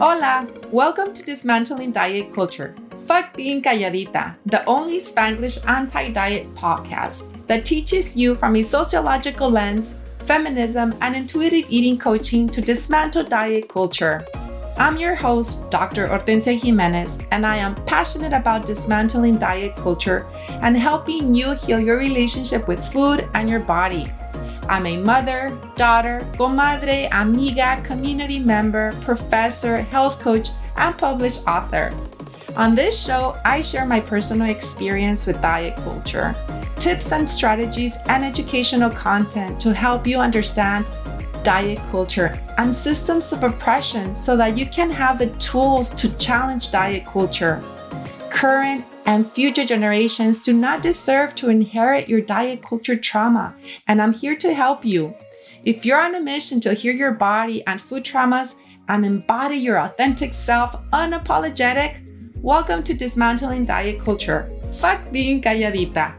Hola! Welcome to Dismantling Diet Culture. Fuck being calladita, the only Spanglish anti-diet podcast that teaches you from a sociological lens, feminism, and intuitive eating coaching to dismantle diet culture. I'm your host, Dr. Hortensia Jimenez, and I am passionate about dismantling diet culture and helping you heal your relationship with food and your body. I'm a mother, daughter, comadre, amiga, community member, professor, health coach, and published author. On this show, I share my personal experience with diet culture, tips and strategies, and educational content to help you understand diet culture and systems of oppression so that you can have the tools to challenge diet culture. Current and future generations do not deserve to inherit your diet culture trauma, and I'm here to help you. If you're on a mission to heal your body and food traumas and embody your authentic self unapologetic, welcome to Dismantling Diet Culture. Fuck being calladita.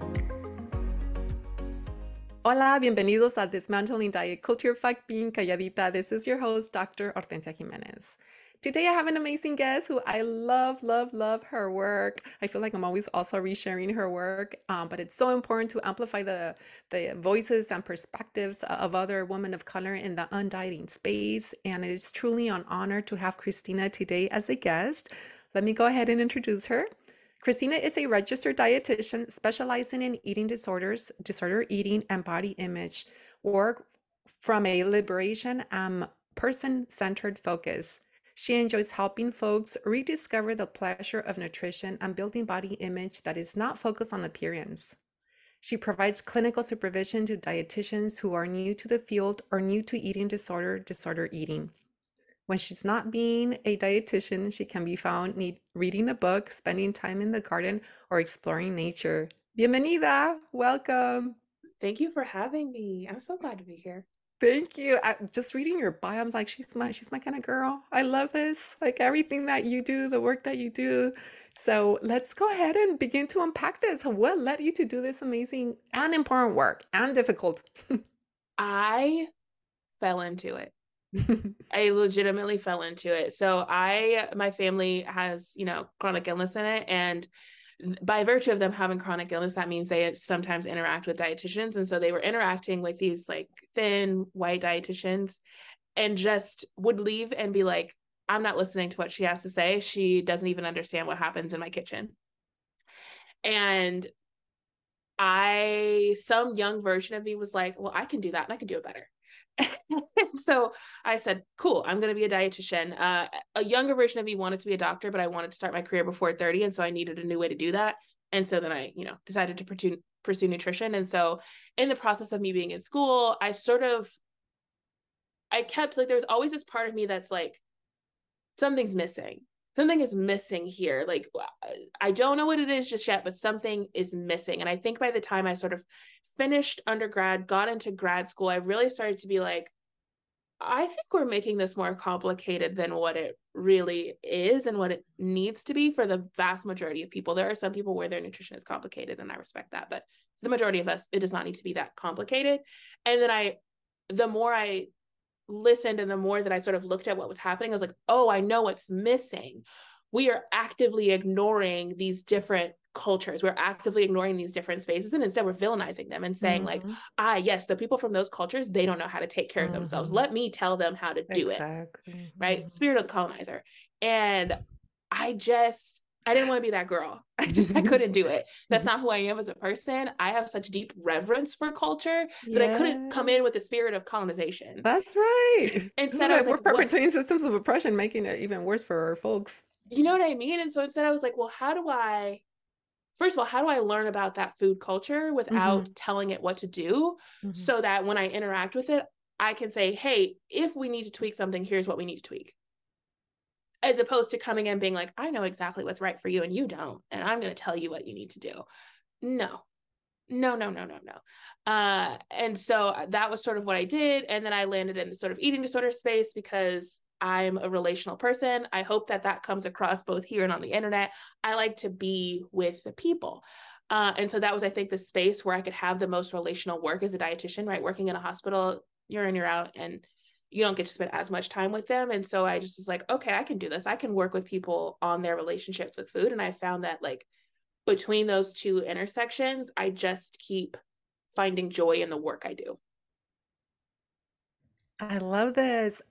Hola, bienvenidos a Dismantling Diet Culture, Fuck being calladita. This is your host, Dr. Hortensia Jimenez. Today I have an amazing guest who I love her work. I feel like I'm always also resharing her work, but it's so important to amplify the voices and perspectives of other women of color in the undieting space. And it is truly an honor to have Christina today as a guest. Let me go ahead and introduce her. Christina is a registered dietitian specializing in eating disorders, disorder eating, and body image work from a liberation and person-centered focus. She enjoys helping folks rediscover the pleasure of nutrition and building body image that is not focused on appearance. She provides clinical supervision to dietitians who are new to the field or new to eating disorder eating. When she's not being a dietitian, she can be found reading a book, spending time in the garden, or exploring nature. Bienvenida! Welcome! Thank you for having me. I'm so glad to be here. Thank you. Just reading your bio, I'm like, she's my kind of girl. I love this. Like everything that you do, the work that you do. So let's go ahead and begin to unpack this. What led you to do this amazing and important work and difficult? I fell into it. I legitimately fell into it. So my family has, chronic illness in it. And by virtue of them having chronic illness, that means they sometimes interact with dietitians. And so they were interacting with these like thin white dietitians and just would leave and be like, I'm not listening to what she has to say. She doesn't even understand what happens in my kitchen. And some young version of me was like, well, I can do that and I can do it better. So I said, cool, I'm going to be a dietitian. A younger version of me wanted to be a doctor, but I wanted to start my career before 30. And so I needed a new way to do that. And so then I, decided to pursue nutrition. And so in the process of me being in school, I kept like, there was always this part of me that's like, something is missing here. Like, I don't know what it is just yet, but something is missing. And I think by the time I sort of finished undergrad, got into grad school, I really started to be like, I think we're making this more complicated than what it really is and what it needs to be for the vast majority of people. There are some people where their nutrition is complicated, and I respect that, but the majority of us, it does not need to be that complicated. And then the more I listened and the more that I sort of looked at what was happening, I was like, oh, I know what's missing. We are actively ignoring these different cultures. We're actively ignoring these different spaces. And instead we're villainizing them and saying like, yes, the people from those cultures, they don't know how to take care of themselves. Let me tell them how to do it. Right. Spirit of the colonizer. And I didn't want to be that girl. I couldn't do it. That's not who I am as a person. I have such deep reverence for culture that I couldn't come in with the spirit of colonization. That's right. Instead, I was like, we're perpetuating systems of oppression, making it even worse for our folks. You know what I mean? And so instead I was like, well, how do I learn about that food culture without telling it what to do so that when I interact with it, I can say, hey, if we need to tweak something, here's what we need to tweak. As opposed to coming in being like, I know exactly what's right for you and you don't, and I'm going to tell you what you need to do. No. And so that was sort of what I did. And then I landed in the sort of eating disorder space because I'm a relational person. I hope that comes across both here and on the internet. I like to be with the people. And so that was, I think, the space where I could have the most relational work as a dietitian, right? Working in a hospital, you're in, you're out. And you don't get to spend as much time with them. And so I just was like, okay, I can do this. I can work with people on their relationships with food. And I found that like between those two intersections, I just keep finding joy in the work I do. I love this.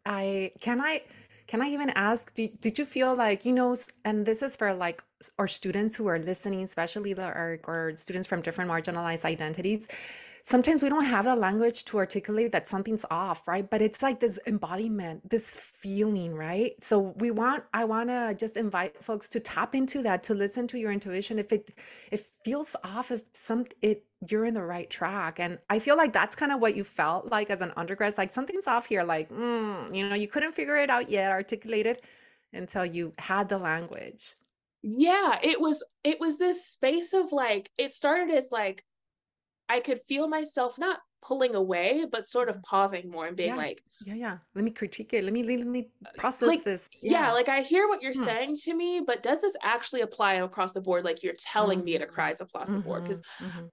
Can I even ask, did you feel like, and this is for like our students who are listening, especially our students from different marginalized identities. Sometimes we don't have the language to articulate that something's off, right? But it's like this embodiment, this feeling, right? So I want to just invite folks to tap into that, to listen to your intuition. If it feels off, if you're in the right track. And I feel like that's kind of what you felt like as an undergrad, like something's off here, like, you couldn't figure it out yet, articulate it until you had the language. Yeah, it was this space of like, it started as like I could feel myself not pulling away, but sort of pausing more and being Yeah. like, Yeah. Let me critique it. Let me process like, this. yeah, Yeah. like I hear what you're Hmm. saying to me, but does this actually apply across the board? Like you're telling me it Mhm. applies across the board? Because Mhm. Mhm.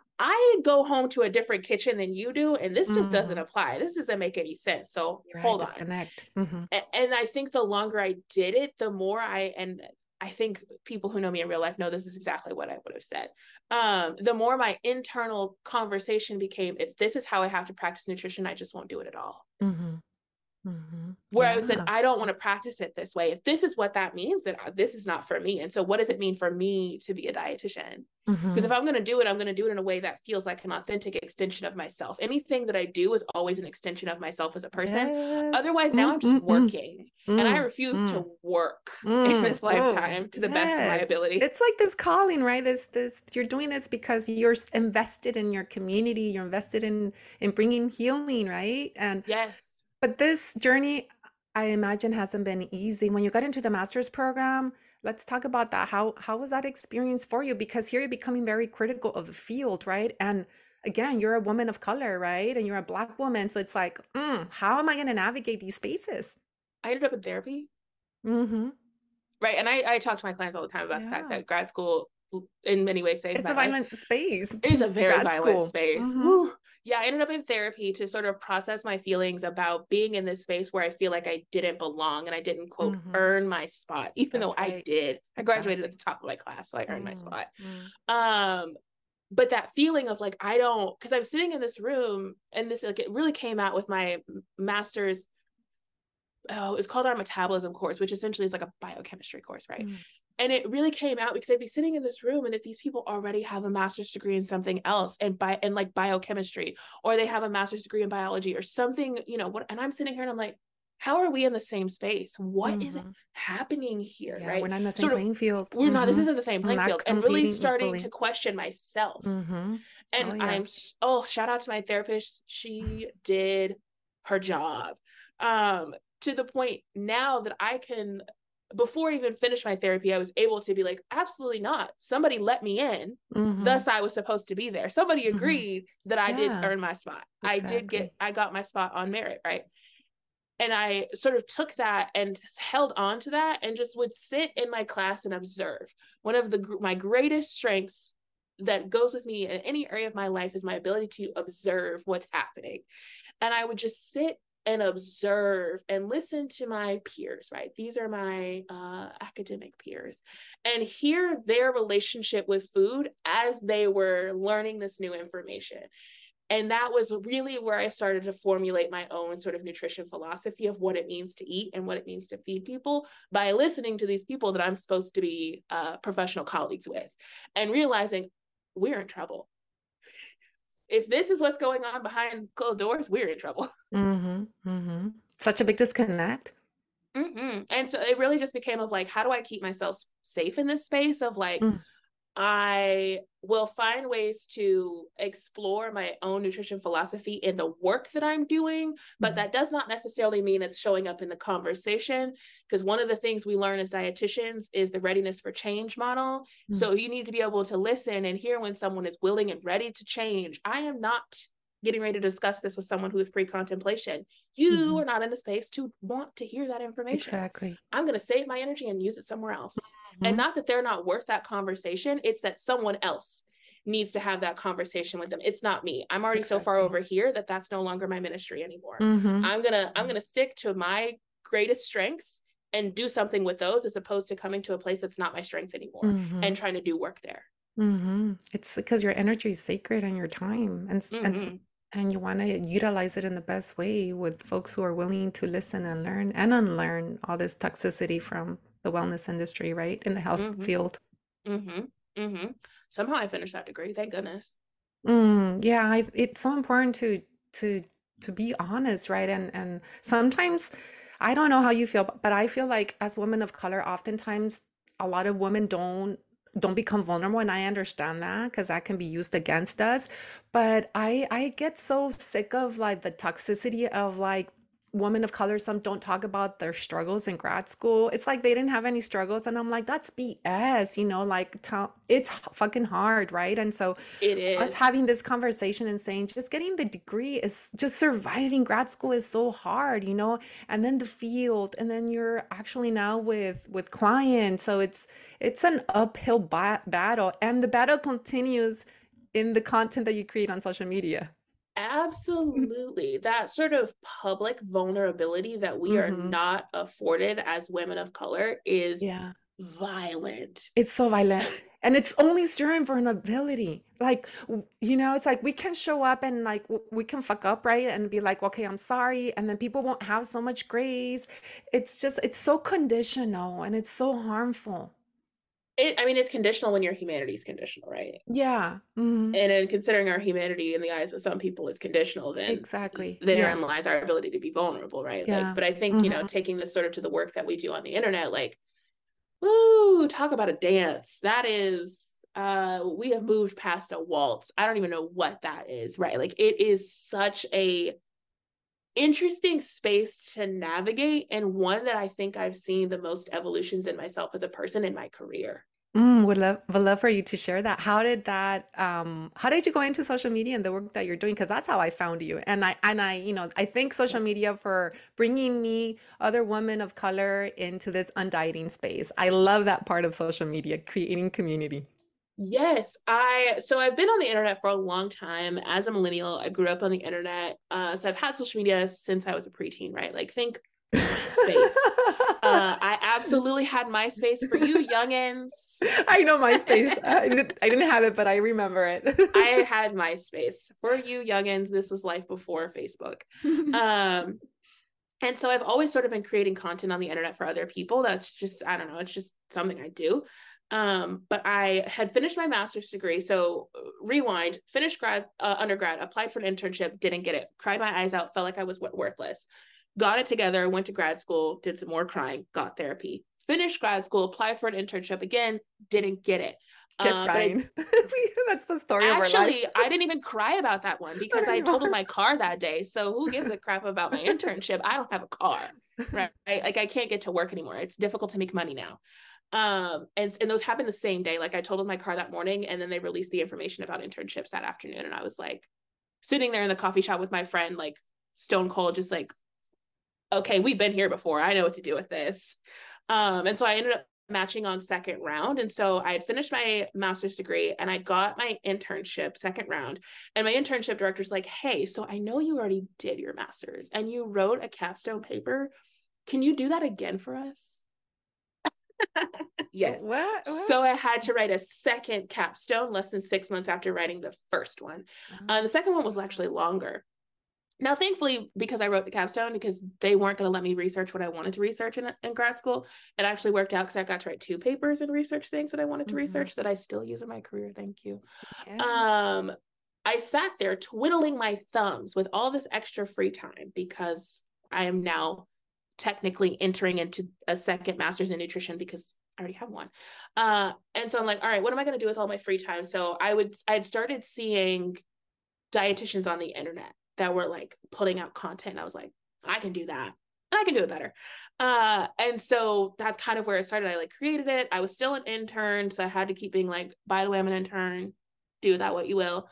I go home to a different kitchen than you do, and this just doesn't Mhm. apply. This doesn't make any sense. So You're right. hold on. Disconnect. Mhm. And I think the longer I did it, the more and I think people who know me in real life know this is exactly what I would have said. The more my internal conversation became, if this is how I have to practice nutrition, I just won't do it at all. Mhm. Mhm. Where I said, Yeah. I don't want to practice it this way. If this is what that means, then this is not for me. And so what does it mean for me to be a dietitian? Because if Mhm. I'm going to do it, I'm going to do it in a way that feels like an authentic extension of myself. Anything that I do is always an extension of myself as a person. Yes. Otherwise, now Mm, I'm just mm, mm, working, and I mm, refuse mm, to work in mm. this Oh, lifetime to the best of my yes. ability. It's like this calling, right? This you're doing this because you're invested in your community, you're invested in bringing healing, right? And Yes. but this journey, I imagine, hasn't been easy. When you got into the master's program, let's talk about that. How was that experience for you? Because here you're becoming very critical of the field, right? And again, you're a woman of color, right? And you're a Black woman. So it's like, how am I going to navigate these spaces? I ended up in therapy. Mm-hmm. Right. And I talk to my clients all the time about the fact Yeah. that grad school in many ways saved It's a my life. violent space, It is a very grad violent school. space. Mm-hmm. Whew. Yeah, I ended up in therapy to sort of process my feelings about being in this space where I feel like I didn't belong and I didn't, quote, Mm-hmm. earn my spot, even though That's I right. did. I graduated at Exactly. the top of my class, so I earned my spot. Mm-hmm. Um, but that feeling of like, I don't, because I'm sitting in this room and this, like, it really came out with my master's. Oh, it's called our metabolism course, which essentially is like a biochemistry course, right? And it really came out because I'd be sitting in this room, and if these people already have a master's degree in something else and like biochemistry, or they have a master's degree in biology or something, what, and I'm sitting here and I'm like, how are we in the same space? What is Mm-hmm. happening here? Yeah, we're Right. not in the same Sort of, playing field. we're not, this Mm-hmm. isn't the same playing Not field, and really competing starting to equally. question myself. Mm-hmm. Oh And yeah. shout out to my therapist. She did her job. To the point now that I can, before I even finish my therapy, I was able to be like, absolutely not. Somebody let me in. Mm-hmm. Thus, I was supposed to be there. Somebody Mm-hmm. agreed that I did Yeah, earn my spot. exactly. I got my spot on merit, right? And I sort of took that and held on to that and just would sit in my class and observe. One of my greatest strengths that goes with me in any area of my life is my ability to observe what's happening. And I would just sit and observe and listen to my peers, right? These are my academic peers, and hear their relationship with food as they were learning this new information. And that was really where I started to formulate my own sort of nutrition philosophy of what it means to eat and what it means to feed people by listening to these people that I'm supposed to be professional colleagues with, and realizing we're in trouble. If this is what's going on behind closed doors, we're in trouble. Mm-hmm. Mm-hmm. Such a big disconnect. Mm-mm. And so it really just became of like, how do I keep myself safe in this space of like, Mm. I will find ways to explore my own nutrition philosophy in the work that I'm doing, but Mm-hmm. that does not necessarily mean it's showing up in the conversation. Because one of the things we learn as dietitians is the readiness for change model. Mm. So you need to be able to listen and hear when someone is willing and ready to change. I am not getting ready to discuss this with someone who is pre-contemplation. You Mm-hmm. are not in the space to want to hear that information. Exactly. I'm going to save my energy and use it somewhere else. And Mm-hmm. not that they're not worth that conversation, it's that someone else needs to have that conversation with them. It's not me. I'm already so far over here that that's no longer my ministry anymore. I'm gonna stick to my greatest strengths and do something with those, as opposed to coming to a place that's not my strength anymore and trying to do work there. It's because your energy is sacred and your time, and you want to utilize it in the best way with folks who are willing to listen and learn and unlearn all this toxicity from the wellness industry, right? In the health field. Somehow I finished that degree, thank goodness. Yeah, it's so important to be honest, right? And sometimes I don't know how you feel, but I feel like as women of color, oftentimes a lot of women don't become vulnerable, and I understand that because that can be used against us. But I get so sick of like the toxicity of like women of color. Some don't talk about their struggles in grad school. It's like they didn't have any struggles, and I'm like, that's BS, like it's fucking hard, right? And so It us having is. this conversation and saying just getting the degree is just surviving grad school is so hard, and then the field, and then you're actually now with clients, so it's an uphill battle, and the battle continues in the content that you create on social media. Absolutely. That sort of public vulnerability that we are Hmm. not afforded as women of color is Yeah. violent. It's so violent. And it's only certain vulnerability. Like, it's like we can show up and like we can fuck up, right? And be like, okay, I'm sorry. And then people won't have so much grace. It's so conditional and it's so harmful. I mean, it's conditional when your humanity is conditional, right? Yeah. Hmm. And in considering our humanity in the eyes of some people is conditional, then Exactly. Yeah. therein lies our ability to be vulnerable, right? Like, Yeah. but I think, Hmm. taking this sort of to the work that we do on the internet, like, woo, talk about a dance. That is, we have moved past a waltz. I don't even know what that is, right? Like, it is such a interesting space to navigate, and one that I think I've seen the most evolutions in myself as a person in my career. Would love for you to share that. How did you go into social media and the work that you're doing? Because that's how I found you. And I thank social media for bringing me other women of color into this undieting space. I love that part of social media, creating community. Yes, so I've been on the internet for a long time. As a millennial, I grew up on the internet. So I've had social media since I was a preteen, right? Like, think MySpace. I absolutely had MySpace. For you youngins, I know MySpace. I didn't have it, but I remember I it. had MySpace. For you youngins, this was life before Facebook. Um, and so I've always sort of been creating content on the internet for other people. That's just, I don't know, it's just something I do. But I had finished my master's degree. So rewind, finished undergrad, applied for an internship, didn't get it, cried my eyes out, felt like I was worthless. Got it together, went to grad school, did some more crying, got therapy. Finished grad school, applied for an internship again, didn't get it. Kept But I crying. That's the story of our life. actually, I didn't even cry about that one Not because I totaled anymore. my car that day. So who gives a crap about my internship? I don't have a car, right? Like, I can't get to work anymore. It's difficult to make money now. And those happened the same day. Like, I totaled my car that morning, and then they released the information about internships that afternoon. And I was like sitting there in the coffee shop with my friend, like stone cold, just like, okay, we've been here before. I know what to do with this. And so I ended up matching on second round. And so I had finished my master's degree and I got my internship second round. And my internship director's like, hey, so I know you already did your master's and you wrote a capstone paper. Can you do that again for us? Yes. What? So What? I had to write a second capstone less than 6 months after writing the first one. The second one was actually longer. Now, thankfully, because I wrote the capstone, because they weren't going to let me research what I wanted to research in grad school, it actually worked out because I got to write 2 papers and research things that I wanted to Mhm. research that I still use in my career. Thank you. Yeah. Um, I sat there twiddling my thumbs with all this extra free time because I am now technically entering into a second master's in nutrition because I already have one. And so I'm like, all right, what am I going to do with all my free time? So I'd started seeing dietitians on the internet that were like putting out content. I was like, I can do that. And I can do it better. And so that's kind of where it started. I like created it. I was still an intern. So I had to keep being like, by the way, I'm an intern. Do with that what you will.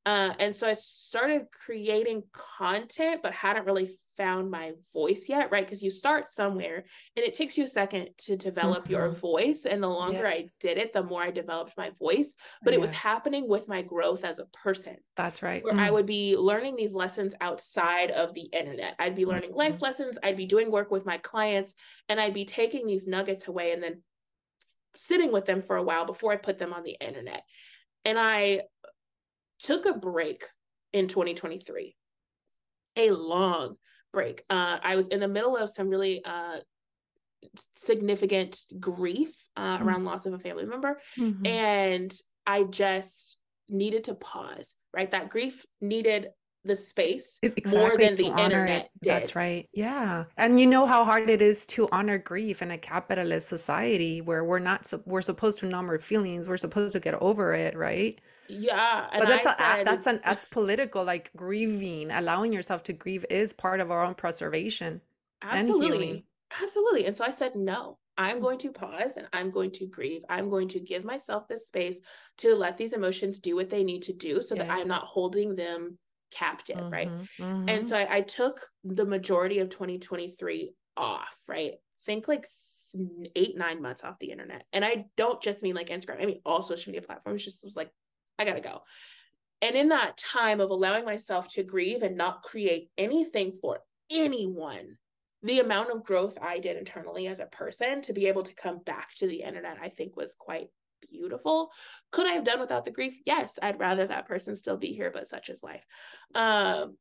And so I started creating content, but hadn't really found my voice yet, right? Because you start somewhere and it takes you a second to develop your voice. And the longer I did it, the more I developed my voice. But it was happening with my growth as a person. That's right. Where I would be learning these lessons outside of the internet. I'd be learning life lessons. I'd be doing work with my clients, and I'd be taking these nuggets away and then sitting with them for a while before I put them on the internet. And I took a break in 2023, a long break. I was in the middle of some really significant grief around loss of a family member. And I just needed to pause, right? That grief needed the space more than the internet did. That's right. Yeah. And you know how hard it is to honor grief in a capitalist society where we're supposed to numb our feelings. We're supposed to get over it, right? Yeah. But that's political, like grieving, allowing yourself to grieve is part of our own preservation and healing. Absolutely. And so I said, no, I'm going to pause and I'm going to grieve. I'm going to give myself this space to let these emotions do what they need to do so that I'm not holding them captive, right? And so I took the majority of 2023 off, right? Think like 8-9 months off the internet. And I don't just mean like Instagram. I mean all social media platforms. Just was like, I gotta go. And in that time of allowing myself to grieve and not create anything for anyone, the amount of growth I did internally as a person to be able to come back to the internet, I think was quite beautiful. Could I have done without the grief? Yes, I'd rather that person still be here, but such is life. And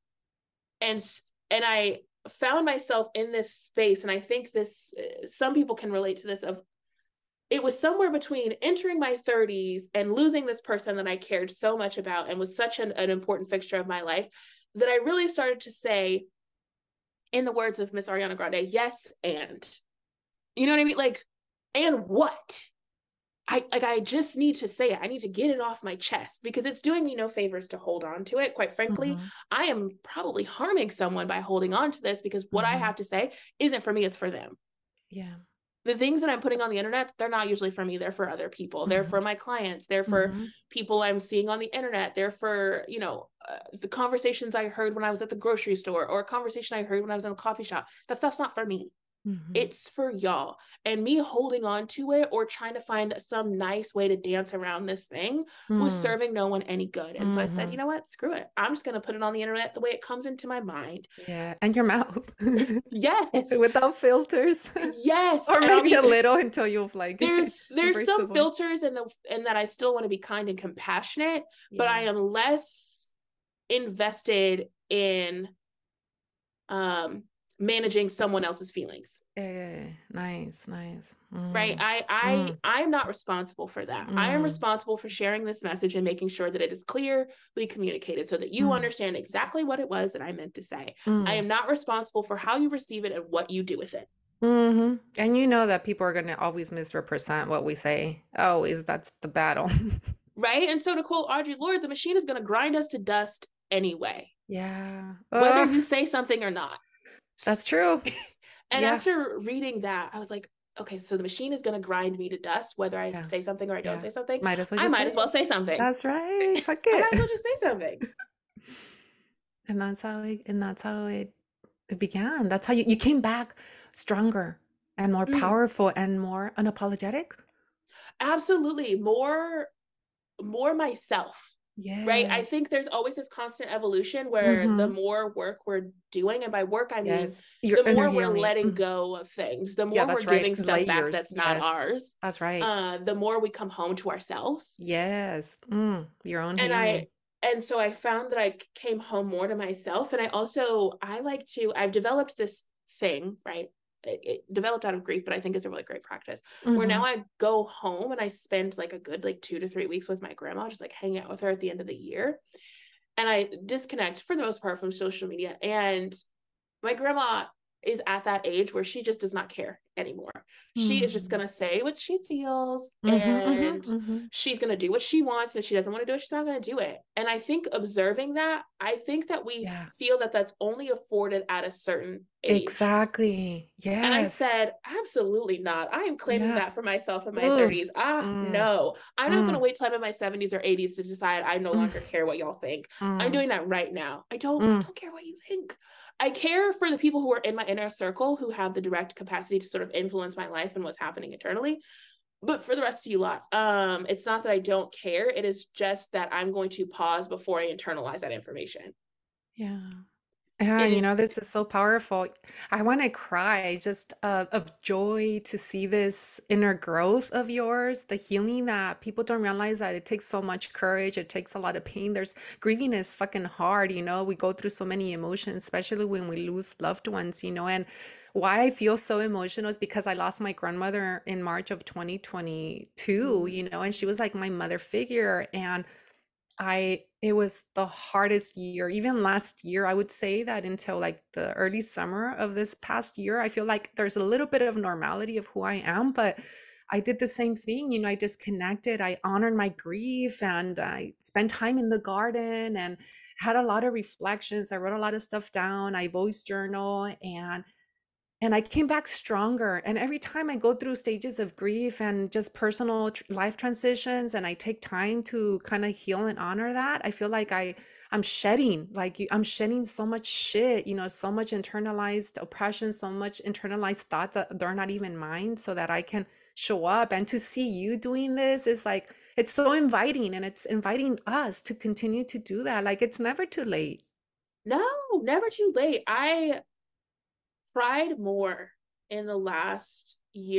I found myself in this space, and I think this, some people can relate to this, of it was somewhere between entering my 30s and losing this person that I cared so much about and was such an important fixture of my life, that I really started to say, in the words of Miss Ariana Grande, yes, and. You know what I mean? Like, and what? I just need to say it. I need to get it off my chest, because it's doing me no favors to hold on to it. Quite frankly, I am probably harming someone by holding on to this, because what I have to say isn't for me, it's for them. Yeah. The things that I'm putting on the internet, they're not usually for me. They're for other people. They're for my clients. They're for people I'm seeing on the internet. They're for, the conversations I heard when I was at the grocery store, or a conversation I heard when I was in a coffee shop. That stuff's not for me. It's for y'all. And me holding on to it or trying to find some nice way to dance around this thing was serving no one any good. And so I said, you know what? Screw it. I'm just going to put it on the internet the way it comes into my mind. Yeah. And your mouth. Yes. Without filters. Yes. Or maybe a little until you've like. There's some filters and that I still want to be kind and compassionate, but I am less invested in managing someone else's feelings. Nice. Right. I'm not responsible for that. I am responsible for sharing this message and making sure that it is clearly communicated so that you understand exactly what it was that I meant to say. I am not responsible for how you receive it and what you do with it. And you know that people are going to always misrepresent what we say. That's the battle. Right. And so to quote Audre Lorde, the machine is going to grind us to dust anyway. Yeah. Whether you say something or not. That's true. And after reading that, I was like, okay, so the machine is going to grind me to dust, whether I say something or I don't say something. I might as well say something. That's right. Fuck it. I might as well just say something. And that's how it began. That's how you came back stronger and more powerful and more unapologetic. Absolutely. More myself. Yeah. Right. I think there's always this constant evolution where the more work we're doing, and by work, I mean, the more we're letting go of things, the more we're giving stuff back that's not ours. That's right. The more we come home to ourselves. Yes. Your own healing. And so I found that I came home more to myself. And I've developed this thing, right? It developed out of grief, but I think it's a really great practice where now I go home and I spend like a good 2 to 3 weeks with my grandma, just like hanging out with her at the end of the year. And I disconnect for the most part from social media. And my grandma is at that age where she just does not care anymore. She is just Mm. going to say what she feels, Mhm, and mhm, mhm. she's going to do what she wants. If she doesn't want to do it, she's not going to do it. And I think observing that, I think that we Yeah, feel that that's only afforded at a certain age. exactly. And I Yes. said, absolutely not. I am claiming Yeah. that for myself in my Ooh. 30s. Mm, No, I'm not going to mm, wait till I'm in my 70s or 80s to decide I no mm, longer care what y'all think. I'm mm, doing that right now. I mm. don't care what you think. I care for the people who are in my inner circle who have the direct capacity to sort of influence my life and what's happening internally. But for the rest of you lot, it's not that I don't care. It is just that I'm going to pause before I internalize that information. Yeah. Yeah, It is this is so powerful. I want to cry just of joy to see this inner growth of yours, the healing that people don't realize that it takes so much courage. It takes a lot of pain. There's grieving is fucking hard, We go through so many emotions, especially when we lose loved ones, And why I feel so emotional is because I lost my grandmother in March of 2022, And she was like my mother figure. And it was the hardest year. Even last year, I would say that until like the early summer of this past year, I feel like there's a little bit of normality of who I am, but I did the same thing. I disconnected. I honored my grief and I spent time in the garden and had a lot of reflections. I wrote a lot of stuff down. I voice journal and I came back stronger. And every time I go through stages of grief and just personal life transitions, and I take time to kind of heal and honor that, I feel like I'm shedding, I'm shedding so much shit, so much internalized oppression, so much internalized thoughts that they're not even mine, so that I can show up. And to see you doing this is like, it's so inviting, and it's inviting us to continue to do that. Like, it's never too late. no, never too late. I cried more in the last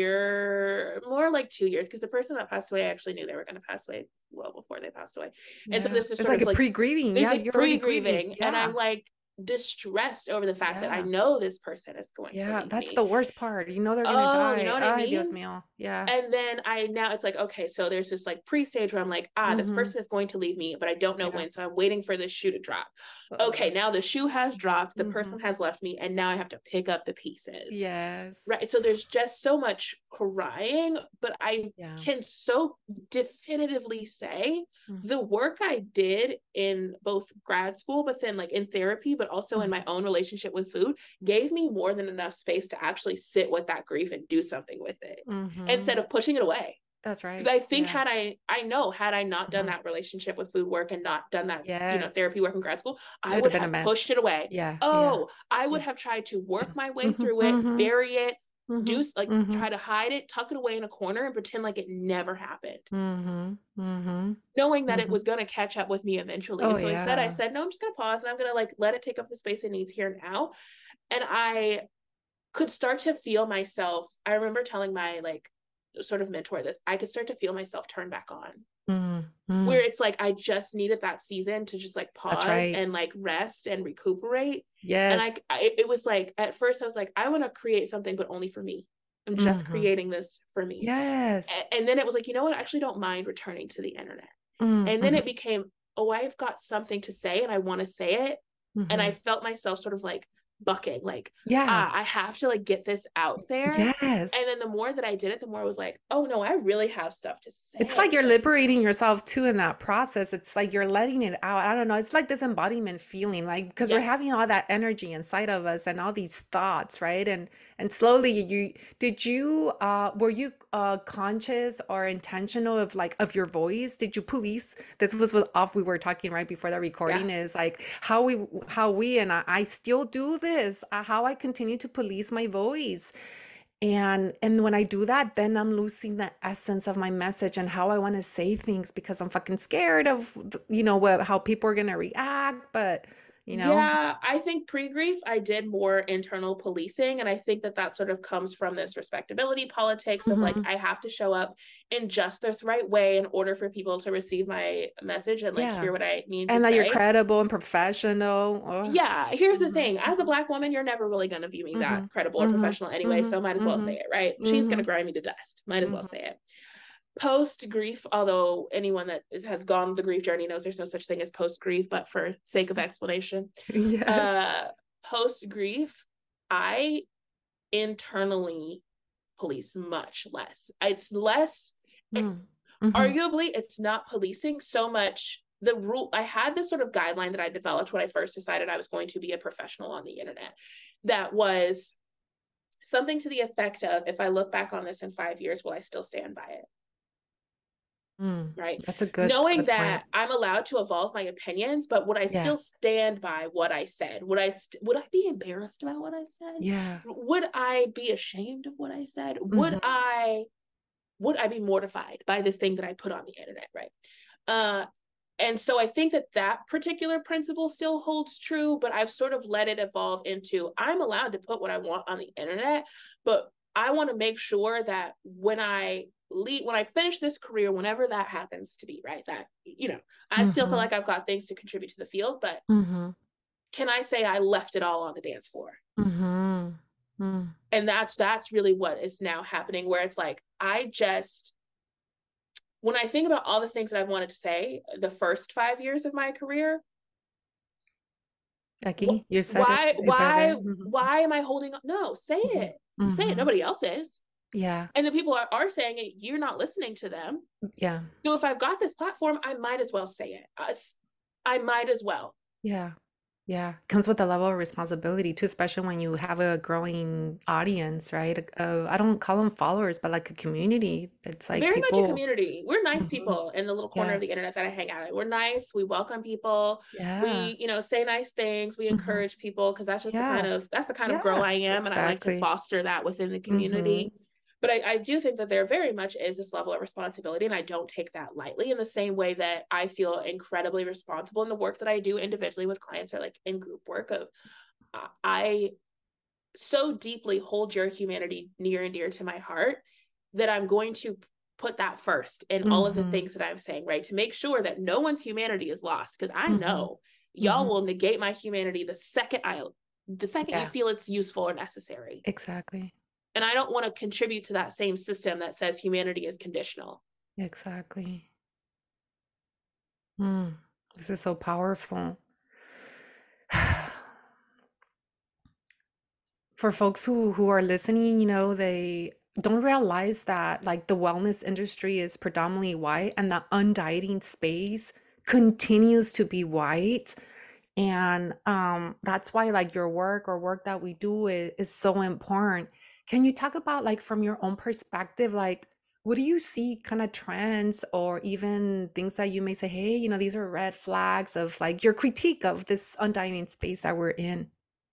year, more like 2 years, because the person that passed away, I actually knew they were going to pass away well before they passed away. And so Yeah. this is It's sort like of a like, pre-grieving. there's Yeah, like you're already grieving. pre-grieving, and I'm Yeah. like distressed over the fact that I Yeah. know this person is going to Yeah. leave That's me. the worst part. They're gonna Oh, you know die. what I Ay, Dios mean? mío. Yeah. And then now it's like, okay, so there's this like pre-stage where I'm like, this Mm-hmm. person is going to leave me, but I don't know Yeah. when. So I'm waiting for this shoe to drop. Okay, Uh, now the shoe has dropped, the mm-hmm. person has left me, and now I have to pick up the pieces. Yes. Right. So there's just so much crying, but I Yeah. can so definitively say Mm-hmm. the work I did in both grad school, but then like in therapy, but also in my own relationship with food, gave me more than enough space to actually sit with that grief and do something with it Mm-hmm. instead of pushing it away. That's Because right. I think Yeah. had I not done Mm-hmm. that relationship with food work and not done that, Yes. therapy work in grad school, It I would have would been a have mess. pushed it away. Yeah. Yeah. Oh, I would Yeah. have tried to work my way Mm-hmm. through it, Mm-hmm. bury it, Mm-hmm. do like Mm-hmm. try to hide it, tuck it away in a corner and pretend like it never happened, Mm-hmm. Mm-hmm. knowing that it Mm-hmm. was going to catch up with me eventually. Oh And so instead I yeah. said, no, I'm just going to pause and I'm going to like let it take up the space it needs here now. And I could start to feel myself. I remember telling my like sort of mentor this. I could start to feel myself turn back on, where Mm-hmm. it's like I just needed that season to just like That's pause right. and like rest and recuperate. And Yes. it was like at first I was like, I want to create something, but only for me. I'm just Mm-hmm. creating this for me. Yes. And then it was like, you know what? I actually don't mind returning to the internet. And then it Mm-hmm. became, oh, I've got something to say and I want to say it. And I Mm-hmm. felt myself sort of like bucking, like, Yeah. I have to like get this out there. Yes. And then the more that I did it, the more I was like, oh no, I really have stuff to It's like say. you're liberating yourself too in that process. It's like you're letting it out. I don't know. It's like this embodiment feeling, like because we're having Yes. all that energy inside of us and all these thoughts, right? And slowly were you conscious or intentional of like of your voice? Did you police? This was what off we were talking right before the Yeah. recording is like how we and I still do this, how I continue to police my voice. And when I do that, then I'm losing the essence of my message and how I want to say things because I'm fucking scared of how people are gonna react. But you know, Yeah, I think pre-grief, I did more internal policing. And I think that that sort of comes from this respectability politics of like, mhm, I have to show up in just this right way in order for people to receive my message and like yeah, hear what I need to and that you're say. credible and professional. Ugh. Yeah, here's the Mhm, thing. As a mhm, Black woman, you're never really going to view me that mhm, credible or mhm, professional anyway. mhm, So might as well say mhm, it, right? Machine's going to mhm, grind me to dust. Might as well mhm. say it. Post grief, although anyone that has gone the grief journey knows there's no such thing as post grief, but for sake of explanation, Yes. uh, post grief, I internally police much less. It's less, Mm-hmm. arguably, it's not policing so much the rule. I had this sort of guideline that I developed when I first decided I was going to be a professional on the internet. That was something to the effect of, if I look back on this in 5 years, will I still stand by it? Right. That's a Knowing good that point. I'm allowed to evolve my opinions, but would I Yeah. still stand by what I said? Would I be embarrassed about what I said? Yeah. Would I be ashamed of what I said? Mm-hmm. Would I be mortified by this thing that I put on the internet? Right. And so I think that particular principle still holds true, but I've sort of let it evolve into, I'm allowed to put what I want on the internet, but I want to make sure that when I finish this career, whenever that happens to be, right, that, I still feel Mm-hmm. like I've got things to contribute to the field, but Mm-hmm. can I say I left it all on the dance floor? Mm-hmm. Mm-hmm. And that's really what is now happening, where it's like, when I think about all the things that I've wanted to say the first 5 years of my career, Aki, you said it. why They're why there. Mm-hmm. why am I holding on? No, say Mm-hmm. it. Say it. Mm-hmm. Nobody else is. Yeah. And the people are saying it, you're not listening to them. Yeah. So if I've got this platform, I might as well say it. I might as well. Yeah. Yeah. Comes with a level of responsibility too, especially when you have a growing audience, right? I don't call them followers, but like a community. It's like Very much a people. community. We're nice Mhm. people in the little corner Yeah. of the internet that I hang out at. We're nice. We welcome people. Yeah. We, say nice things. We Hmm. encourage people, because that's Yeah. the kind of girl Yeah. I am. And I like to Exactly. foster that within the Hmm. community. But I do think that there very much is this level of responsibility, and I don't take that lightly, in the same way that I feel incredibly responsible in the work that I do individually with clients, or like in group work. I so deeply hold your humanity near and dear to my heart that I'm going to put that first in all of the Hmm. things that I'm saying, right? To make sure that no one's humanity is lost. Because I Hmm. know y'all Hmm. will negate my humanity the second you Yeah. feel it's useful or necessary. Exactly. And I don't want to contribute to that same system that says humanity is conditional. Exactly. Mm. This is so powerful. For folks who are listening, they don't realize that like the wellness industry is predominantly white and the undieting space continues to be white. And that's why like your work or work that we do is so important. Can you talk about like from your own perspective, like what do you see kind of trends or even things that you may say, hey, these are red flags of like your critique of this undieting space that we're in?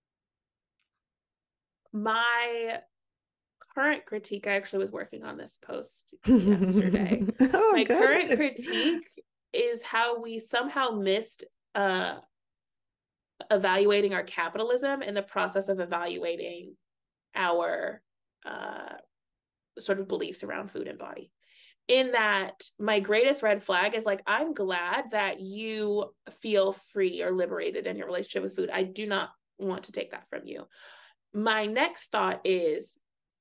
My current critique, I actually was working on this post yesterday. Oh, My current goodness. critique is how we somehow missed evaluating our capitalism in the process of evaluating our sort of beliefs around food and body. In that, my greatest red flag is like, I'm glad that you feel free or liberated in your relationship with food. I do not want to take that from you. My next thought is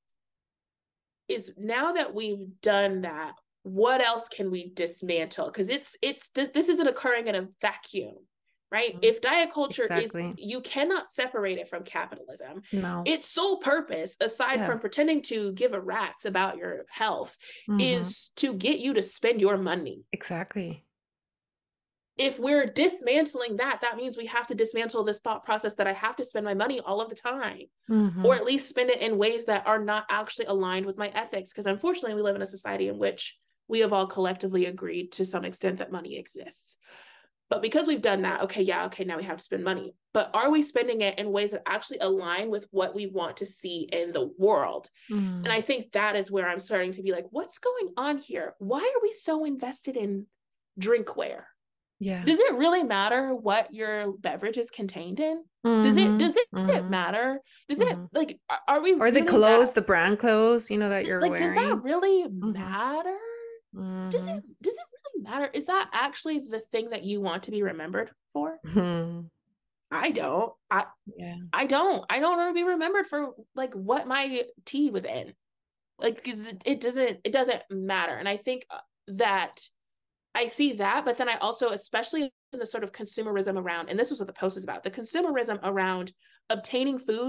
now that we've done that, what else can we dismantle? Because this isn't occurring in a vacuum, right? If diet culture Exactly. you cannot separate it from capitalism. No. Its sole purpose, aside Yeah. from pretending to give a rat's about your health, Hmm. is to get you to spend your money. Exactly. If we're dismantling that means we have to dismantle this thought process that I have to spend my money all of the time, or Hmm. at least spend it in ways that are not actually aligned with my ethics. Because unfortunately, we live in a society in which we have all collectively agreed to some extent that money exists. But because we've done that, okay, now we have to spend money. But are we spending it in ways that actually align with what we want to see in the world? Mm. And I think that is where I'm starting to be like, what's going on here? Why are we so invested in drinkware? Yeah. Does it really matter what your beverage is contained in? Does Hmm. it Hmm. matter? Does it Hmm. like are we Or the really that clothes, the brand clothes, that you're like does that wearing. really Hmm. matter? Hmm. Does it really matter? Is that actually the thing that you want to be remembered for? Hmm. I don't. Yeah. I don't. I don't want to be remembered for like what my tea was in. Like it doesn't matter. And I think that I see that, but then I also, especially in the sort of consumerism around, and this was what the post was about, the consumerism around obtaining food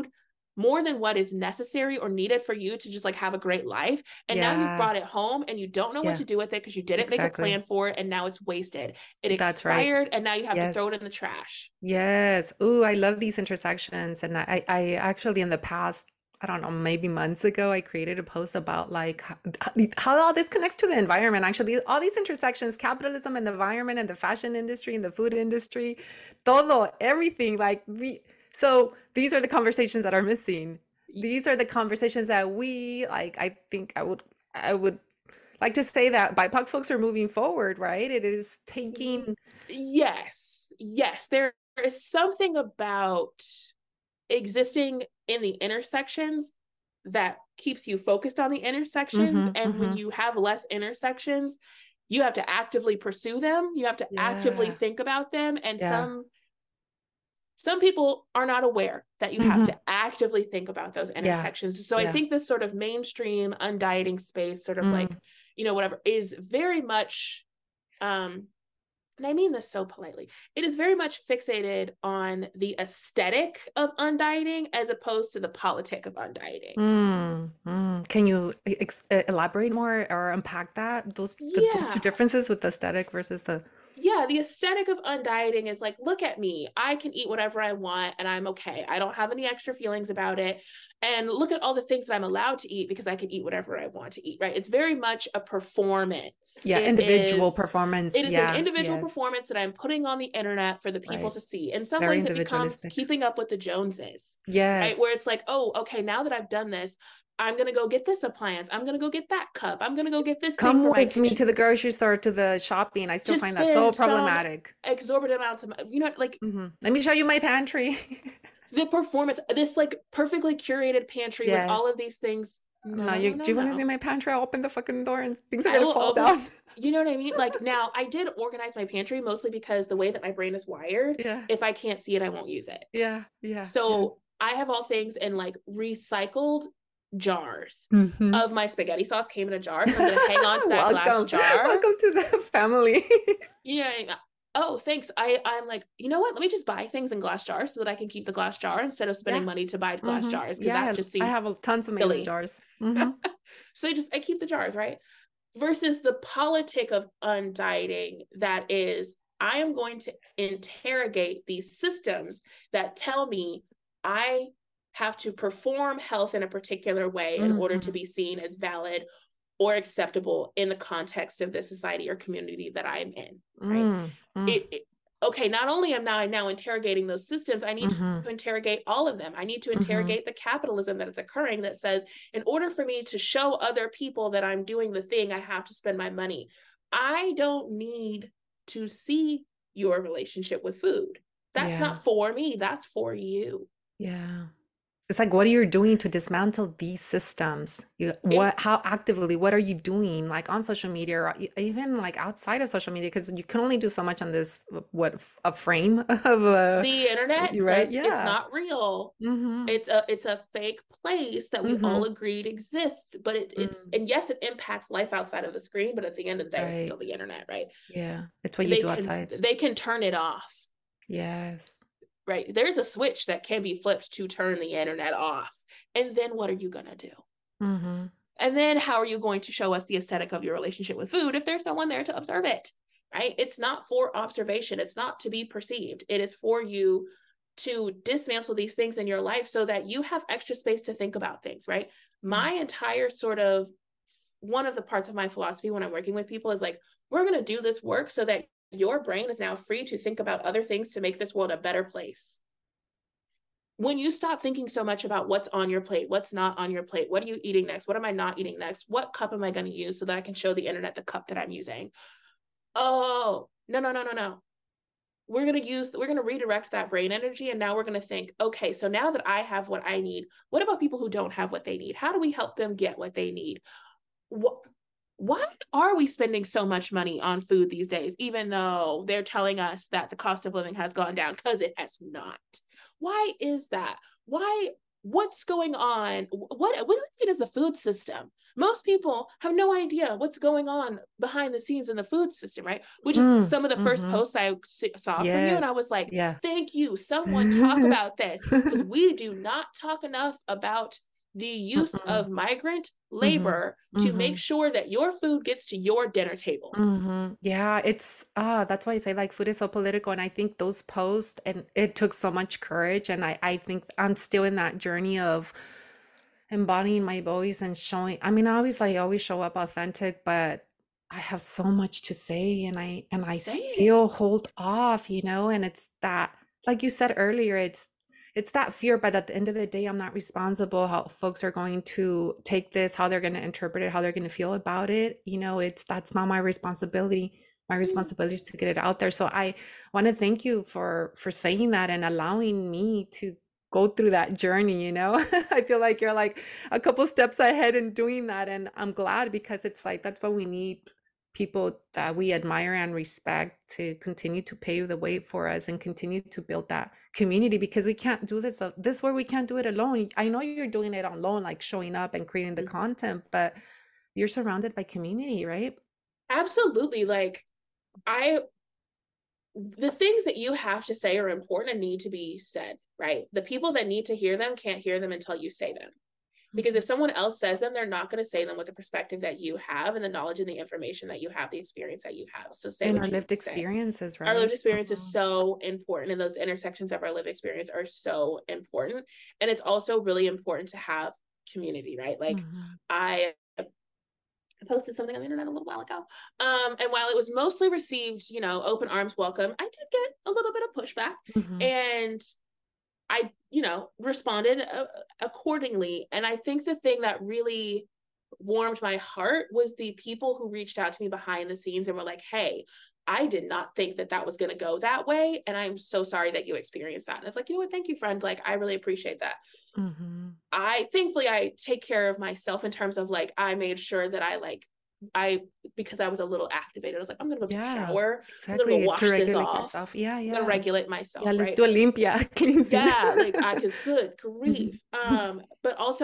more than what is necessary or needed for you to just like have a great life. And now you've brought it home and you don't know what to do with it because you didn't make a plan for it, and now it's wasted. It That's right. expired and now you have to throw it in the trash. Yes. Ooh, I love these intersections. And I actually, in the past, I don't know, maybe months ago, I created a post about like how all this connects to the environment. Actually, all these intersections, capitalism and the environment and the fashion industry and the food industry, todo, everything. So these are the conversations that are missing. These are the conversations that we like. I think I would like to say that BIPOC folks are moving forward, right? It is taking. Yes. There is something about existing in the intersections that keeps you focused on the intersections. And when you have less intersections, you have to actively pursue them. You have to actively think about them. And some people are not aware that you have to actively think about those intersections. So I think this sort of mainstream undieting space, sort of like, whatever, is very much, and I mean this so politely, it is very much fixated on the aesthetic of undieting as opposed to the politic of undieting. Can you elaborate more or unpack those two differences with the aesthetic versus the... The aesthetic of undieting is like, look at me. I can eat whatever I want and I'm okay. I don't have any extra feelings about it. And look at all the things that I'm allowed to eat because I can eat whatever I want to eat, right? It's very much a performance. Individual performance. It is an individual performance that I'm putting on the internet for the people to see. In some ways, it becomes keeping up with the Joneses. Right? Where it's like, oh, okay, now that I've done this, I'm going to go get this appliance. I'm going to go get that cup. I'm going to go get this thing for with me to the grocery store, to the shopping. I still find that so problematic. Exorbitant amounts of, like... Let me show you my pantry. The performance, this like perfectly curated pantry with all of these things. Do you want to see my pantry? I'll open the fucking door and things are going to fall down. You know what I mean? Like, now I did organize my pantry mostly because the way that my brain is wired, if I can't see it, I won't use it. So I have all things in like recycled jars of my spaghetti sauce came in a jar, so I'm gonna hang on to that glass jar. Welcome to the family. Oh, thanks. I'm like, you know what? Let me just buy things in glass jars so that I can keep the glass jar instead of spending money to buy glass jars, because that just seems... I have tons of mason jars. So I keep the jars, right? Versus the politic of undieting, that is, I am going to interrogate these systems that tell me I have to perform health in a particular way in order to be seen as valid or acceptable in the context of the society or community that I'm in, right? Okay, not only am I now interrogating those systems, I need to interrogate all of them. I need to interrogate the capitalism that is occurring that says, in order for me to show other people that I'm doing the thing, I have to spend my money. I don't need to see your relationship with food. That's not for me. That's for you. It's like, what are you doing to dismantle these systems? How actively, what are you doing, like on social media or even like outside of social media? Because you can only do so much on this, a frame of the internet, right? It's not real. It's a fake place that we all agreed exists, but it's and yes, it impacts life outside of the screen, but at the end of the day, it's still the internet, right? It's what you do outside. They can turn it off. Right. There's a switch that can be flipped to turn the internet off. And then what are you going to do? And then how are you going to show us the aesthetic of your relationship with food if there's no one there to observe it? Right. It's not for observation. It's not to be perceived. It is for you to dismantle these things in your life so that you have extra space to think about things. Right. My entire sort of, one of the parts of my philosophy when I'm working with people is like, we're going to do this work so that your brain is now free to think about other things to make this world a better place. When you stop thinking so much about what's on your plate, what's not on your plate, what are you eating next? What am I not eating next? What cup am I going to use so that I can show the internet the cup that I'm using? Oh, no. We're going to redirect that brain energy. And now we're going to think, okay, so now that I have what I need, what about people who don't have what they need? How do we help them get what they need? Why are we spending so much money on food these days, even though they're telling us that the cost of living has gone down? Because it has not. Why is that? Why what's going on? What even is the food system? Most people have no idea what's going on behind the scenes in the food system, right? Which is some of the first posts I saw from you. And I Yes. was like, Yeah. thank you. Someone talk about this, because we do not talk enough about the use Mm-mm. of migrant Mm-hmm. labor to Mm-hmm. make sure that your food gets to your dinner table. Mm-hmm. Yeah, it's that's why I say like food is so political. And I think those posts, and it took so much courage. And I think I'm still in that journey of embodying my voice and showing. I mean, I always show up authentic, but I have so much to say, and I Say it. still hold off, and it's that, like you said earlier, it's that fear, but at the end of the day, I'm not responsible how folks are going to take this, how they're going to interpret it, how they're going to feel about it. That's not my responsibility. My responsibility is to get it out there. So I want to thank you for saying that and allowing me to go through that journey. I feel like you're like a couple steps ahead in doing that, and I'm glad, because it's like that's what we need, people that we admire and respect, to continue to pave the way for us and continue to build that community, because we can't do this where we can't do it alone. I know you're doing it alone, like showing up and creating the content, but you're surrounded by community, right? Absolutely. Like, the things that you have to say are important and need to be said, right? The people that need to hear them can't hear them until you say them. Because if someone else says them, they're not going to say them with the perspective that you have and the knowledge and the information that you have, the experience that you have. So say And what our you need lived to say. experiences, Our lived right? experience is so important, and those intersections of our lived experience are so important. And it's also really important to have community, right? Like, Mhm. I posted something on the internet a little while ago. And while it was mostly received, open arms welcome, I did get a little bit of pushback. Mhm. And I, responded accordingly. And I think the thing that really warmed my heart was the people who reached out to me behind the scenes and were like, hey, I did not think that that was going to go that way. And I'm so sorry that you experienced that. And it's like, you know what? Thank you, friend. Like, I really appreciate that. Mhm. Thankfully I take care of myself in terms of like, I made sure that because I was a little activated, I was like, I'm gonna go take a Yeah, shower, I'm gonna go exactly. To wash this regulate yourself. off, Yeah, I'm gonna yeah. regulate Yeah, myself, let's right? do Olympia cleansing. Yeah, like I cause good Mhm. grief. But also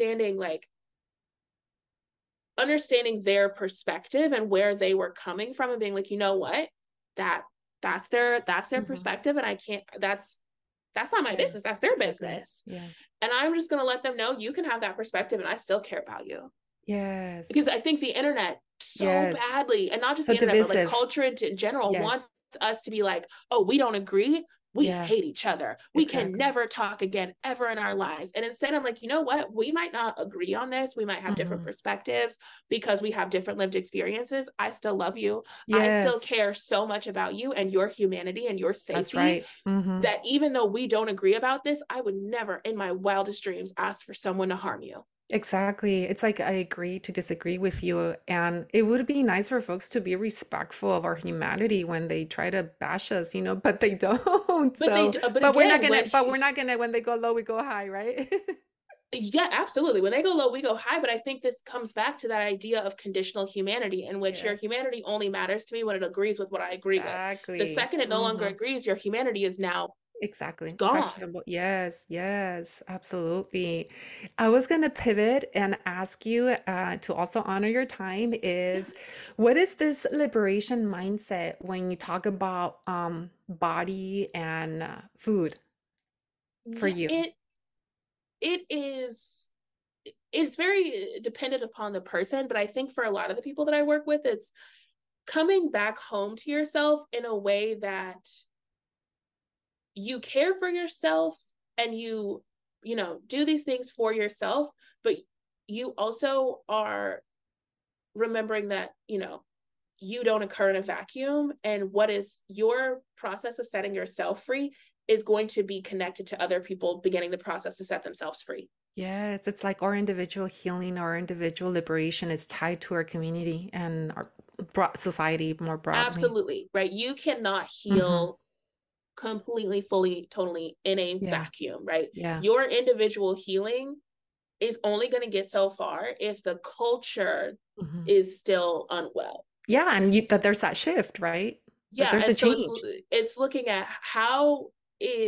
understanding their perspective and where they were coming from, and being like, you know what, that that's their Mhm. perspective, and I can't, that's not my Yeah, business, that's their exactly. business. Yeah. And I'm just going to let them know you can have that perspective and I still care about you. Yes. Because I think the internet so Yes. badly, and not just So the internet, but like divisive. culture in general, Yes. wants us to be like, oh, we don't agree, we Yeah, hate each other, we can exactly. never talk again ever in our lives. And instead I'm like, you know what, we might not agree on this, we might have different Mhm. perspectives because we have different lived experiences. I still love you, I still Yes, care so much about you and your humanity and your that's safety, right. Mhm. that even though we don't agree about this, I would never in my wildest dreams ask for someone to harm you. Exactly. It's like I agree to disagree with you. And it would be nice for folks to be respectful of our humanity when they try to bash us, but they don't. So, But but we're not again, gonna, but we're not gonna, when they go low, we go high, right? yeah, absolutely. When they go low, we go high. But I think this comes back to that idea of conditional humanity, in which your Yes, humanity only matters to me when it agrees with what I agree with. The exactly. second it no longer Hmm. agrees, your humanity is now Exactly. gone. Questionable. Yes, yes, absolutely. I was going to pivot and ask you to also honor your time is what is this liberation mindset when you talk about body and food for Yeah, you? it is it's very dependent upon the person, but I think for a lot of the people that I work with, it's coming back home to yourself in a way that you care for yourself and you do these things for yourself, but you also are remembering that you don't occur in a vacuum, and what is your process of setting yourself free is going to be connected to other people beginning the process to set themselves free. Yes, it's like our individual healing, our individual liberation is tied to our community and our society more broadly. Absolutely, right? You cannot Hmm. heal completely, fully, totally in a Yeah, vacuum, right? yeah. Your individual healing is only going to get so far if the culture Hmm. is still unwell. Yeah, and that there's that shift, right? That Yeah, there's a and so it's change. it's looking at how is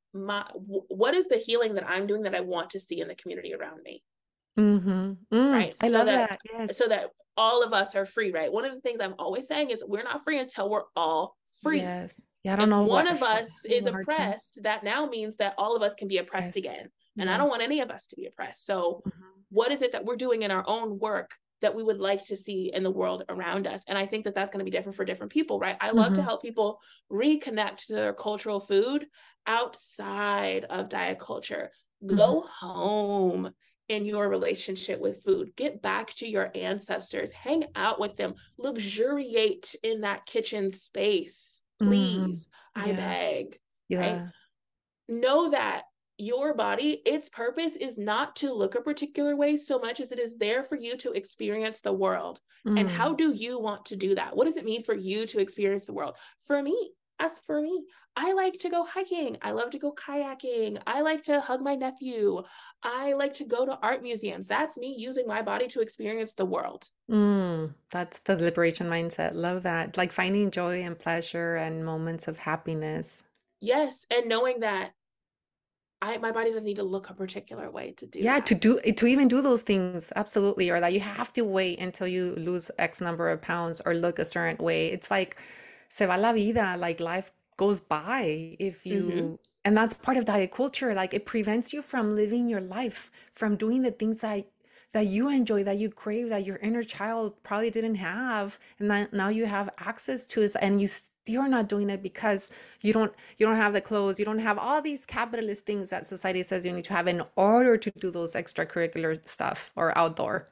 what is the healing that I'm doing that I want to see in the community around me? Right. I So love that, that. Yes. so that all of us are free, right? One of the things I'm always saying is we're not free until we're all free. Yes. Yeah, I don't If know one what. of us is A hard time. oppressed, that now means that all of us can be oppressed Yes. again. And I Yeah. don't want any of us to be oppressed. So, Mhm. what is it that we're doing in our own work that we would like to see in the world around us? And I think that that's going to be different for different people, right? I love to Mhm. help people reconnect to their cultural food outside of diet culture. Mhm. Go home in your relationship with food. Get back to your ancestors, hang out with them, luxuriate in that kitchen space. Mhm. Please, I Yeah. beg, right? Yeah. Know that your body, its purpose is not to look a particular way so much as it is there for you to experience the world. And how Mm. do you want to do that? What does it mean for you to experience the world? For me, as for me, I like to go hiking. I love to go kayaking. I like to hug my nephew. I like to go to art museums. That's me using my body to experience the world. That's the liberation mindset. Love that. Like finding joy and pleasure and moments of happiness. Yes. And knowing that my body doesn't need to look a particular way to do Yeah, that. to even do those things, absolutely. Or that you have to wait until you lose X number of pounds or look a certain way. It's like se va la vida, like life goes by if Mm-hmm. you, and that's part of diet culture. Like it prevents you from living your life, from doing the things that you enjoy, that you crave, that your inner child probably didn't have, and that now you have access to it, and you're not doing it because you don't have the clothes, you don't have all these capitalist things that society says you need to have in order to do those extracurricular stuff or outdoor.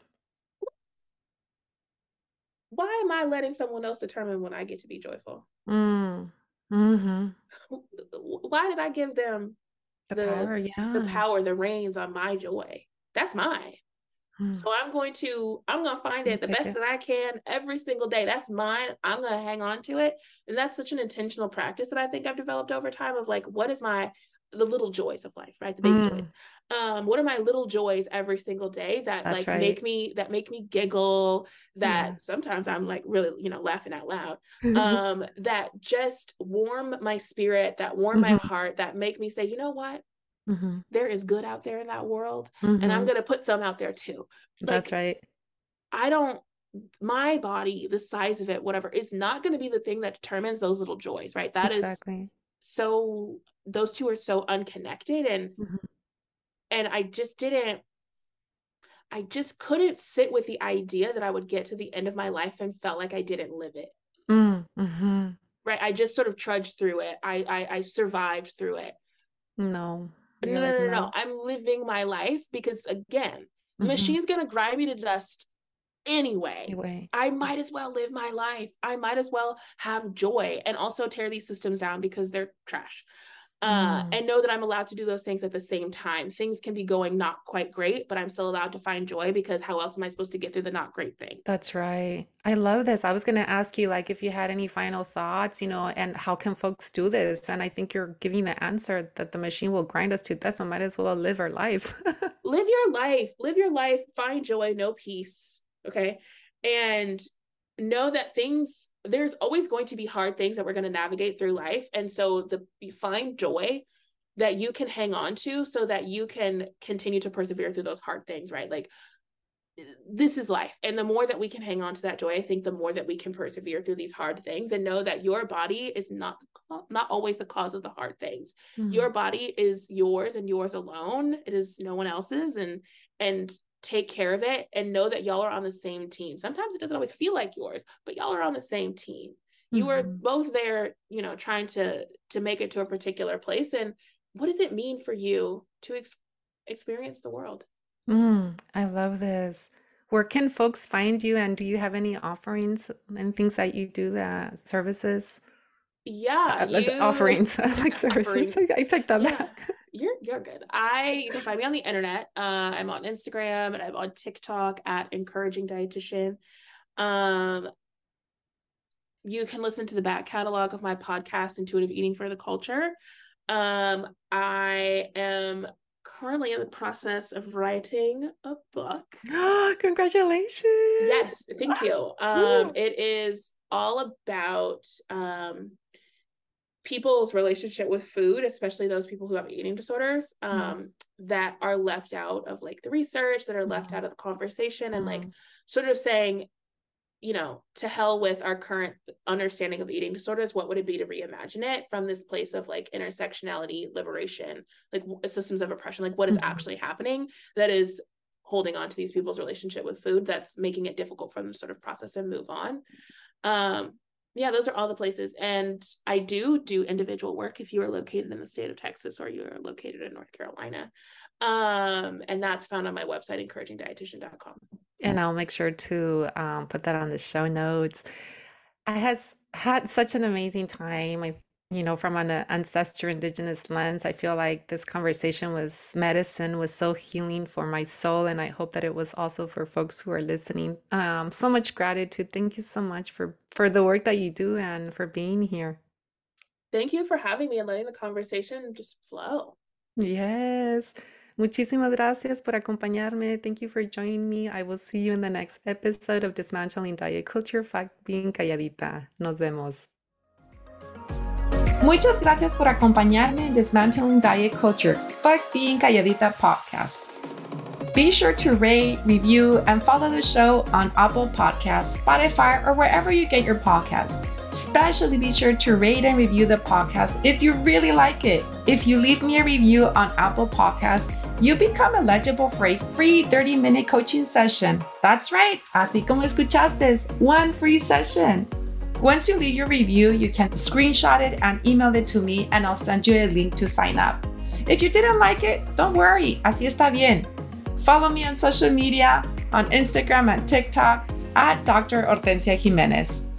Why am I letting someone else determine when I get to be joyful? Mm. Mm-hmm. Why did I give them The the power, the yeah. power, the reins on my joy? That's mine. Mm. So I'm going to find You it the take best it. that I can every single day. That's mine. I'm going to hang on to it. And that's such an intentional practice that I think I've developed over time of like, what is the little joys of life, right? The baby joys. Mm. What are my little joys every single day that That's like right. make me giggle, Yeah. that sometimes I'm like really, laughing out loud. That just warm my spirit, that warm my Mm-hmm. heart, that make me say, you know what? Mm-hmm. There is good out there in that world, and I'm Mm-hmm. going to put some out there too. That's Like, right. I don't, my body, the size of it, whatever, it's not going to be the thing that determines those little joys, right? That is Exactly. so, those two are so unconnected. Mm-hmm. And I just couldn't sit with the idea that I would get to the end of my life and felt like I didn't live it. Mm-hmm. Right. I just sort of trudged through it. I survived through it. No. No, You're no, like, no, no. no. I'm living my life because again, the Mm-hmm. machine's gonna grind me to dust anyway. Anyway. I might as well live my life. I might as well have joy and also tear these systems down because they're trash. Mm. And know that I'm allowed to do those things at the same time. Things can be going not quite great, but I'm still allowed to find joy because how else am I supposed to get through the not great thing? That's right. I love this. I was going to ask you, like, if you had any final thoughts, and how can folks do this? And I think you're giving the answer that the machine will grind us to death, so might as well live our lives. Live your life, find joy, know peace. Okay. And know that there's always going to be hard things that we're going to navigate through life. And so you find joy that you can hang on to so that you can continue to persevere through those hard things, right? Like, this is life. And the more that we can hang on to that joy, I think the more that we can persevere through these hard things and know that your body is not always the cause of the hard things. Mm. Your body is yours and yours alone. It is no one else's. And take care of it and know that y'all are on the same team. Sometimes it doesn't always feel like yours, but y'all are on the same team. You are Mhm. both there, trying to make it to a particular place. And what does it mean for you to experience the world? I love this. Where can folks find you, and do you have any offerings and things that you do, services? Yeah, you Offerings, like services. offerings. I take that Yeah, back. you're good. You can find me on the internet. I'm on Instagram and I'm on TikTok at Encouraging Dietitian. Um, you can listen to the back catalog of my podcast, Intuitive Eating for the Culture. I am currently in the process of writing a book. Congratulations. Yes, thank you. Ooh. It is all about people's relationship with food, especially those people who have eating disorders, that are left out of like the research, that are left out of the conversation, and like sort of saying, you know, to hell with our current understanding of eating disorders. What would it be to reimagine it from this place of like intersectionality, liberation, like systems of oppression, like what is actually happening that is holding on to these people's relationship with food, that's making it difficult for them to sort of process and move on. Yeah, those are all the places. And I do individual work if you are located in the state of Texas or you are located in North Carolina. And that's found on my website, encouragingdietitian.com. And I'll make sure to put that on the show notes. I has had such an amazing time. From an ancestor indigenous lens, I feel like this conversation was medicine, was so healing for my soul. And I hope that it was also for folks who are listening. So much gratitude. Thank you so much for the work that you do and for being here. Thank you for having me and letting the conversation just flow. Yes. Muchísimas gracias por acompañarme. Thank you for joining me. I will see you in the next episode of Dismantling Diet Culture, Fact Being Calladita. Nos vemos. Muchas gracias por acompañarme en Dismantling Diet Culture, Fact Being Calladita podcast. Be sure to rate, review, and follow the show on Apple Podcasts, Spotify, or wherever you get your podcast. Especially be sure to rate and review the podcast if you really like it. If you leave me a review on Apple Podcasts, you become eligible for a free 30-minute coaching session. That's right, así como escuchaste, one free session. Once you leave your review, you can screenshot it and email it to me, and I'll send you a link to sign up. If you didn't like it, don't worry, así está bien. Follow me on social media, on Instagram and TikTok at Dr. Hortensia Jimenez.